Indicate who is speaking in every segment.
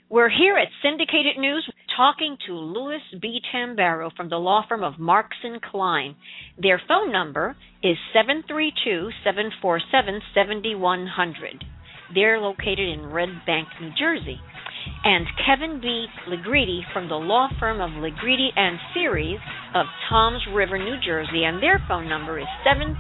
Speaker 1: We're here at Syndicated News talking to Louis B. Tambaro from the law firm of Marks & Klein. Their phone number is 732-747-7100. They're located in Red Bank, New Jersey. And Kevin B. Legreedy from the law firm of Legreedy and Series of Toms River, New Jersey, and their phone number is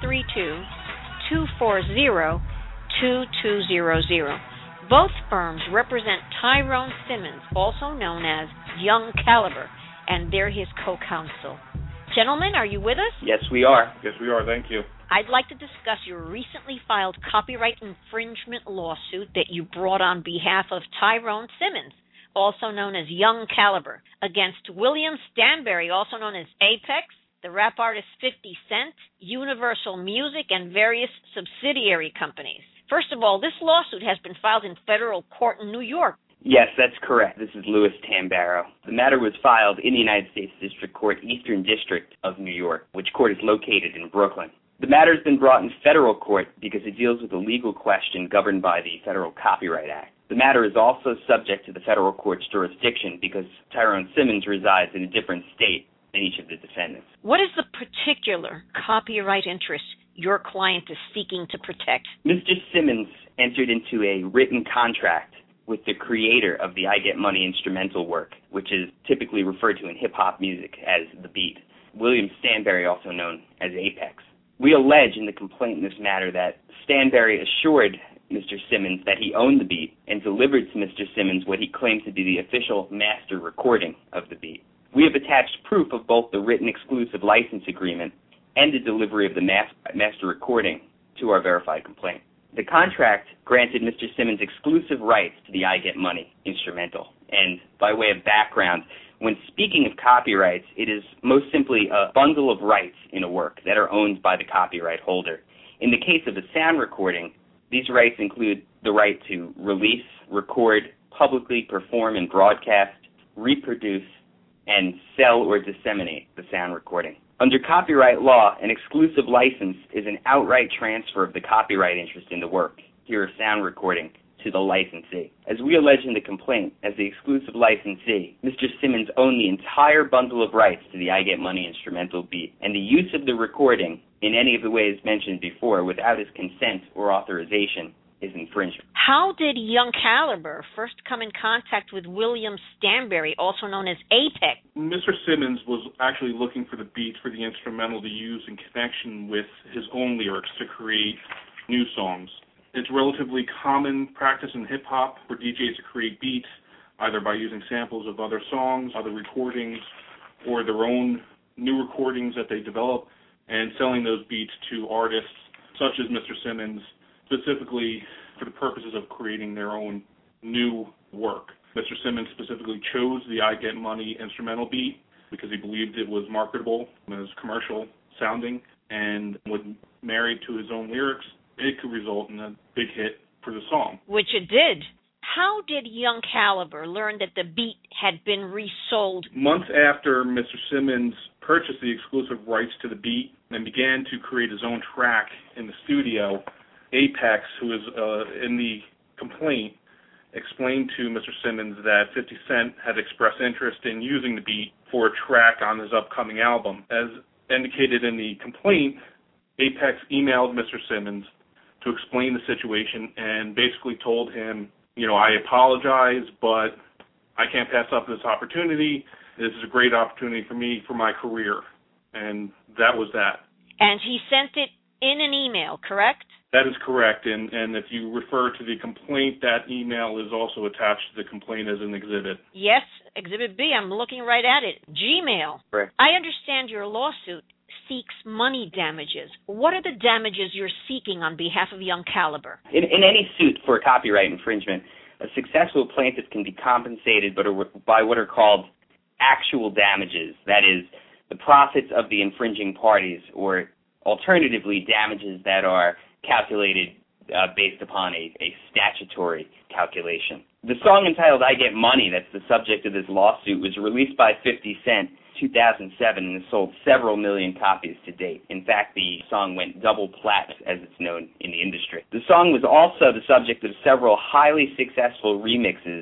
Speaker 1: 732-240-2200. Both firms represent Tyrone Simmons, also known as Young Caliber, and they're his co-counsel. Gentlemen, are you with us?
Speaker 2: Yes, we are.
Speaker 3: Yes, we are. Thank you.
Speaker 1: I'd like to discuss your recently filed copyright infringement lawsuit that you brought on behalf of Tyrone Simmons, also known as Young Caliber, against William Stanberry, also known as Apex, the rap artist 50 Cent, Universal Music, and various subsidiary companies. First of all, this lawsuit has been filed in federal court in New York.
Speaker 2: Yes, that's correct. This is Louis Tambaro. The matter was filed in the United States District Court, Eastern District of New York, which court is located in Brooklyn. The matter has been brought in federal court because it deals with a legal question governed by the Federal Copyright Act. The matter is also subject to the federal court's jurisdiction because Tyrone Simmons resides in a different state than each of the defendants.
Speaker 1: What is the particular copyright interest your client is seeking to protect?
Speaker 2: Mr. Simmons entered into a written contract with the creator of the I Get Money instrumental work, which is typically referred to in hip-hop music as the beat, William Stanberry, also known as Apex. We allege in the complaint in this matter that Stanberry assured Mr. Simmons that he owned the beat and delivered to Mr. Simmons what he claimed to be the official master recording of the beat. We have attached proof of both the written exclusive license agreement and the delivery of the master recording to our verified complaint. The contract granted Mr. Simmons exclusive rights to the I Get Money instrumental. And by way of background, when speaking of copyrights, it is most simply a bundle of rights in a work that are owned by the copyright holder. In the case of a sound recording, these rights include the right to release, record, publicly perform and broadcast, reproduce, and sell or disseminate the sound recording. Under copyright law, an exclusive license is an outright transfer of the copyright interest in the work, here a sound recording, to the licensee. As we allege in the complaint, as the exclusive licensee, Mr. Simmons owned the entire bundle of rights to the I Get Money instrumental beat, and the use of the recording in any of the ways mentioned before without his consent or authorization is infringement.
Speaker 1: How did Young Caliber first come in contact with William Stanberry, also known as Apex?
Speaker 3: Mr. Simmons was actually looking for the beats for the instrumental to use in connection with his own lyrics to create new songs. It's relatively common practice in hip-hop for DJs to create beats either by using samples of other songs, other recordings, or their own new recordings that they develop and selling those beats to artists such as Mr. Simmons, specifically for the purposes of creating their own new work. Mr. Simmons specifically chose the I Get Money instrumental beat because he believed it was marketable, it was commercial sounding, and when married to his own lyrics, it could result in a big hit for the song.
Speaker 1: Which it did. How did Young Caliber learn that the beat had been resold?
Speaker 3: Months after Mr. Simmons purchased the exclusive rights to the beat and began to create his own track in the studio, Apex, who is in the complaint, explained to Mr. Simmons that 50 Cent had expressed interest in using the beat for a track on his upcoming album. As indicated in the complaint, Apex emailed Mr. Simmons to explain the situation and basically told him, I apologize, but I can't pass up this opportunity. This is a great opportunity for me, for my career. And that was that.
Speaker 1: And he sent it in an email, correct?
Speaker 3: That is correct, and if you refer to the complaint, that email is also attached to the complaint as an exhibit.
Speaker 1: Yes, Exhibit B, I'm looking right at it. Gmail.
Speaker 2: Correct.
Speaker 1: I understand your lawsuit seeks money damages. What are the damages you're seeking on behalf of Young Caliber?
Speaker 2: In any suit for copyright infringement, a successful plaintiff can be compensated by what are called actual damages, that is, the profits of the infringing parties, or alternatively, damages that are calculated based upon a statutory calculation. The song entitled I Get Money, that's the subject of this lawsuit, was released by 50 Cent in 2007 and has sold several million copies to date. In fact, the song went double plat, as it's known in the industry. The song was also the subject of several highly successful remixes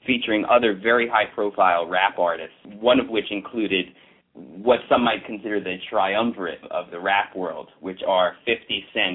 Speaker 2: featuring other very high-profile rap artists, one of which included what some might consider the triumvirate of the rap world, which are 50 Cent,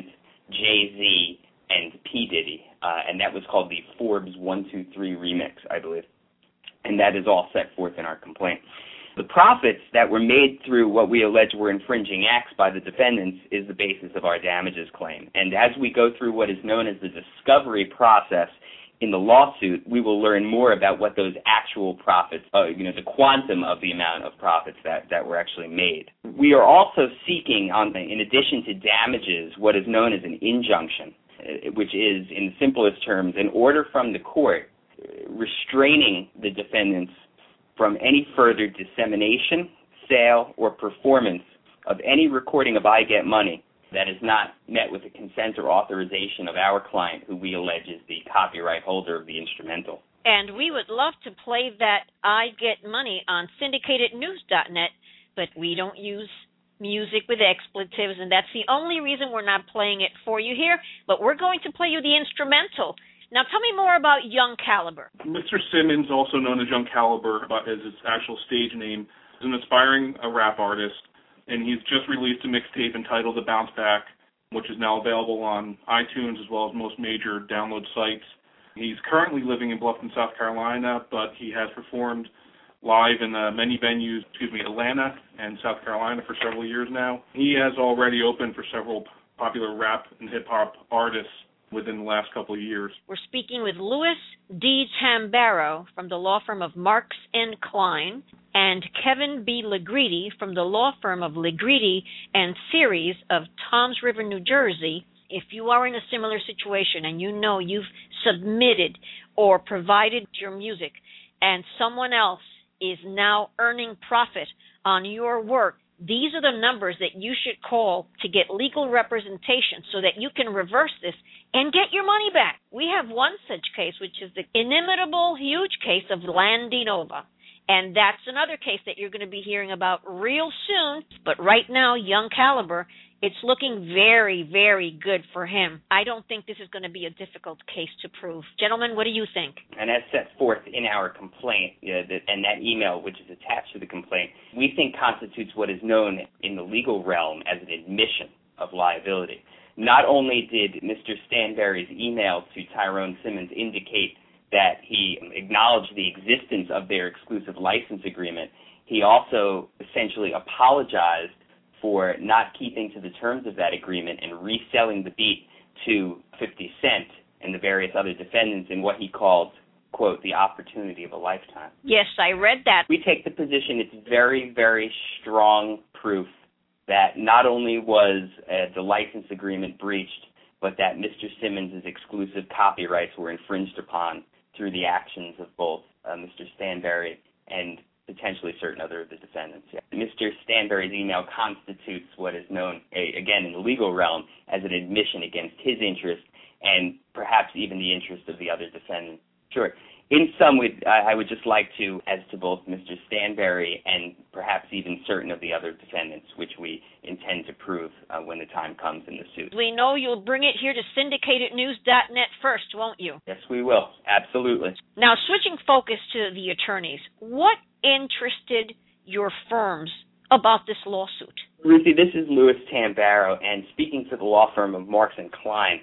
Speaker 2: Jay-Z, and P. Diddy. And that was called the Forbes 123 remix, I believe. And that is all set forth in our complaint. The profits that were made through what we allege were infringing acts by the defendants is the basis of our damages claim. And as we go through what is known as the discovery process in the lawsuit, we will learn more about what those actual profits, the quantum of the amount of profits that were actually made. We are also seeking, in addition to damages, what is known as an injunction, which is, in the simplest terms, an order from the court restraining the defendants from any further dissemination, sale, or performance of any recording of I Get Money that is not met with the consent or authorization of our client, who we allege is the copyright holder of the instrumental.
Speaker 1: And we would love to play that I Get Money on syndicatednews.net, but we don't use music with expletives, and that's the only reason we're not playing it for you here. But we're going to play you the instrumental. Now tell me more about Young Caliber.
Speaker 3: Mr. Simmons, also known as Young Caliber as his actual stage name, is an aspiring rap artist, and he's just released a mixtape entitled The Bounce Back, which is now available on iTunes as well as most major download sites. He's currently living in Bluffton, South Carolina, but he has performed live in many venues, Atlanta and South Carolina for several years now. He has already opened for several popular rap and hip-hop artists within the last couple of years.
Speaker 1: We're speaking with Louis D. Tambaro from the law firm of Marks & Klein and Kevin B. Legreedy from the law firm of Legreedy and Series of Toms River, New Jersey. If you are in a similar situation and you know you've submitted or provided your music and someone else is now earning profit on your work, these are the numbers that you should call to get legal representation so that you can reverse this and get your money back. We have one such case, which is the inimitable, huge case of Landy Nova. And that's another case that you're going to be hearing about real soon. But right now, Young Caliber, it's looking very, very good for him. I don't think this is going to be a difficult case to prove. Gentlemen, what do you think?
Speaker 2: And as set forth in our complaint, and that email which is attached to the complaint, we think constitutes what is known in the legal realm as an admission of liability. Not only did Mr. Stanberry's email to Tyrone Simmons indicate that he acknowledged the existence of their exclusive license agreement, he also essentially apologized for not keeping to the terms of that agreement and reselling the beat to 50 Cent and the various other defendants in what he called, quote, the opportunity of a lifetime.
Speaker 1: Yes, I read that.
Speaker 2: We take the position it's very, very strong proof that not only was the license agreement breached, but that Mr. Simmons' exclusive copyrights were infringed upon through the actions of both Mr. Stanberry and potentially certain other of the defendants. Yeah. Mr. Stanberry's email constitutes what is known, again, in the legal realm as an admission against his interest and perhaps even the interest of the other defendants. Sure. In sum, I would just like to, as to both Mr. Stanberry and perhaps even certain of the other defendants, which we intend to prove when the time comes in the suit.
Speaker 1: We know you'll bring it here to syndicatednews.net first, won't you?
Speaker 2: Yes, we will. Absolutely.
Speaker 1: Now, switching focus to the attorneys, what interested your firms about this lawsuit?
Speaker 2: Ruthie, this is Louis Tambaro, and speaking for the law firm of Marks & Klein,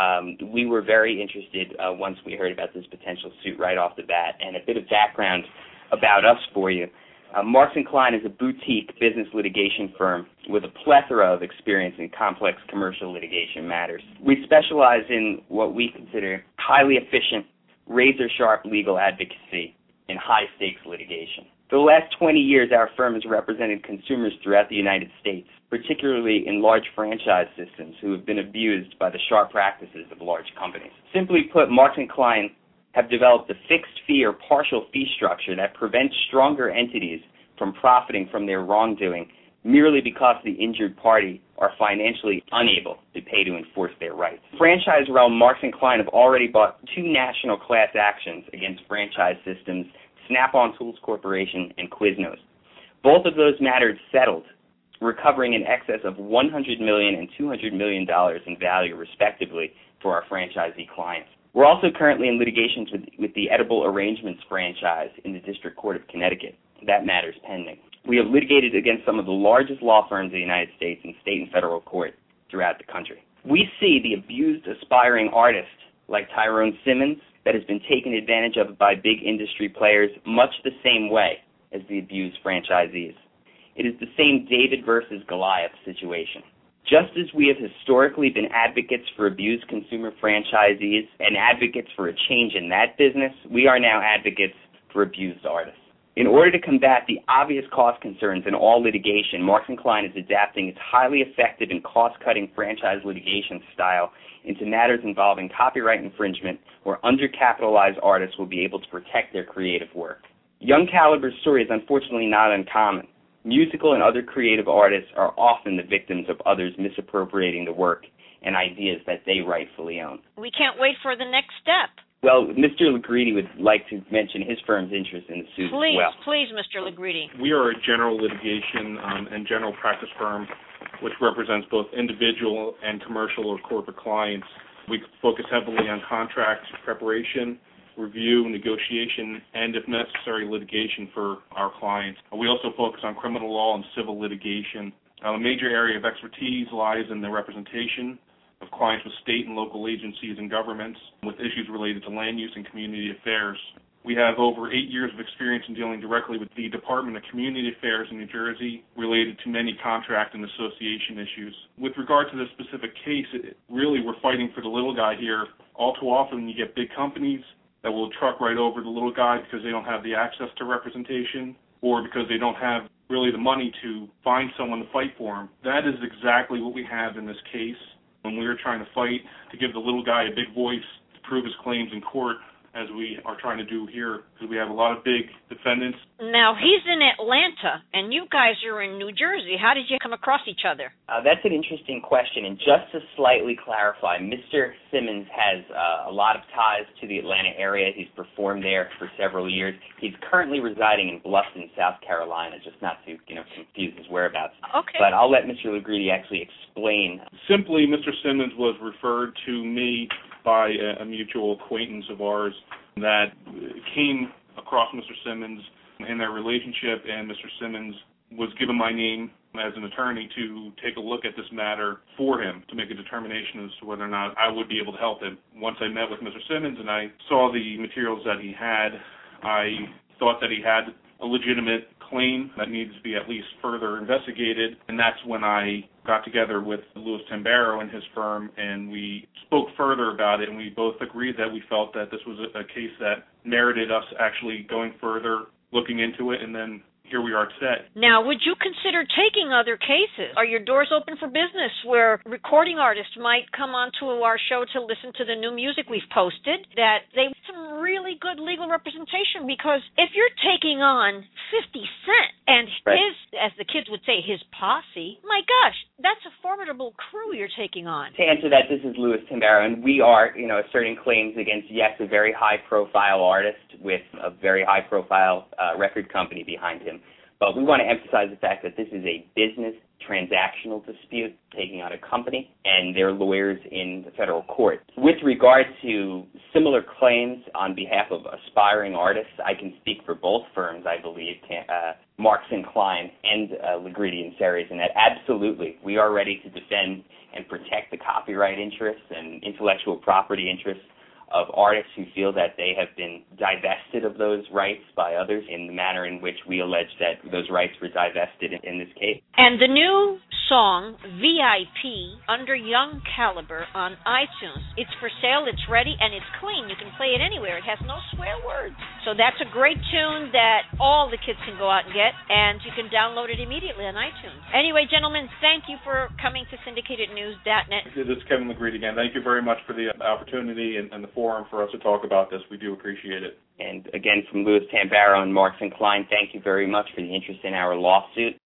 Speaker 2: we were very interested once we heard about this potential suit right off the bat. And a bit of background about us for you. Marks & Klein is a boutique business litigation firm with a plethora of experience in complex commercial litigation matters. We specialize in what we consider highly efficient, razor-sharp legal advocacy in high-stakes litigation. For the last 20 years, our firm has represented consumers throughout the United States, particularly in large franchise systems who have been abused by the sharp practices of large companies. Simply put, Marks & Klein have developed a fixed fee or partial fee structure that prevents stronger entities from profiting from their wrongdoing merely because the injured party are financially unable to pay to enforce their rights. Franchise realm, Marks & Klein have already brought 2 national class actions against franchise systems, Snap-on Tools Corporation and Quiznos. Both of those matters settled, recovering in excess of $100 million and $200 million in value, respectively, for our franchisee clients. We're also currently in litigations with the Edible Arrangements franchise in the District Court of Connecticut. That matter's pending. We have litigated against some of the largest law firms in the United States in state and federal court throughout the country. We see the abused aspiring artist like Tyrone Simmons that has been taken advantage of by big industry players much the same way as the abused franchisees. It is the same David versus Goliath situation. Just as we have historically been advocates for abused consumer franchisees and advocates for a change in that business, we are now advocates for abused artists. In order to combat the obvious cost concerns in all litigation, Marks & Klein is adapting its highly effective and cost-cutting franchise litigation style into matters involving copyright infringement where undercapitalized artists will be able to protect their creative work. Young Caliber's story is unfortunately not uncommon. Musical and other creative artists are often the victims of others misappropriating the work and ideas that they rightfully own.
Speaker 1: We can't wait for the next step.
Speaker 2: Well, Mr. Legreedy would like to mention his firm's interest in the suit as well.
Speaker 1: Please, Mr. Legreedy.
Speaker 3: We are a general litigation and general practice firm which represents both individual and commercial or corporate clients. We focus heavily on contract preparation, review, negotiation, and, if necessary, litigation for our clients. We also focus on criminal law and civil litigation. A major area of expertise lies in the representation of clients with state and local agencies and governments with issues related to land use and community affairs. We have over 8 years of experience in dealing directly with the Department of Community Affairs in New Jersey related to many contract and association issues. With regard to this specific case, really we're fighting for the little guy here. All too often you get big companies that will truck right over the little guy because they don't have the access to representation or because they don't have really the money to find someone to fight for them. That is exactly what we have in this case when we are trying to fight to give the little guy a big voice to prove his claims in court, as we are trying to do here, because we have a lot of big defendants.
Speaker 1: Now, he's in Atlanta, and you guys are in New Jersey. How did you come across each other?
Speaker 2: That's an interesting question, and just to slightly clarify, Mr. Simmons has a lot of ties to the Atlanta area. He's performed there for several years. He's currently residing in Bluffton, South Carolina, just not to confuse his whereabouts.
Speaker 1: Okay.
Speaker 2: But I'll let Mr. Legreedy actually explain.
Speaker 3: Simply, Mr. Simmons was referred to me by a mutual acquaintance of ours that came across Mr. Simmons in their relationship, and Mr. Simmons was given my name as an attorney to take a look at this matter for him to make a determination as to whether or not I would be able to help him. Once I met with Mr. Simmons and I saw the materials that he had, I thought that he had a legitimate claim that needs to be at least further investigated, and that's when I got together with Louis Tambaro and his firm, and we spoke further about it, and we both agreed that we felt that this was a case that merited us actually going further, looking into it, and then here we are today.
Speaker 1: Now, would you consider taking other cases? Are your doors open for business where recording artists might come onto our show to listen to the new music we've posted, that they want some really good legal representation? Because if you're taking on 50 Cent and his, as the kids would say, his posse, my gosh, that's a formidable crew you're taking on.
Speaker 2: To answer that, this is Louis Tambaro, and we are, asserting claims against, yes, a very high-profile artist with a very high-profile record company behind him. But we want to emphasize the fact that this is a business transactional dispute taking on a company and their lawyers in the federal court. With regard to similar claims on behalf of aspiring artists, I can speak for both firms, I believe, Marks & Klein and Legreedy and Series, and that absolutely we are ready to defend and protect the copyright interests and intellectual property interests of artists who feel that they have been divested of those rights by others in the manner in which we allege that those rights were divested in this case.
Speaker 1: And the new song, VIP, under Young Caliber on iTunes, it's for sale, it's ready, and it's clean. You can play it anywhere. It has no swear words. So that's a great tune that all the kids can go out and get, and you can download it immediately on iTunes. Anyway, gentlemen, thank you for coming to syndicatednews.net.
Speaker 3: This is Kevin Legreedy again. Thank you very much for the opportunity and the forum for us to talk about this. We do appreciate it.
Speaker 2: And again, from Louis Tambaro and Marks & Klein, thank you very much for the interest in our lawsuit.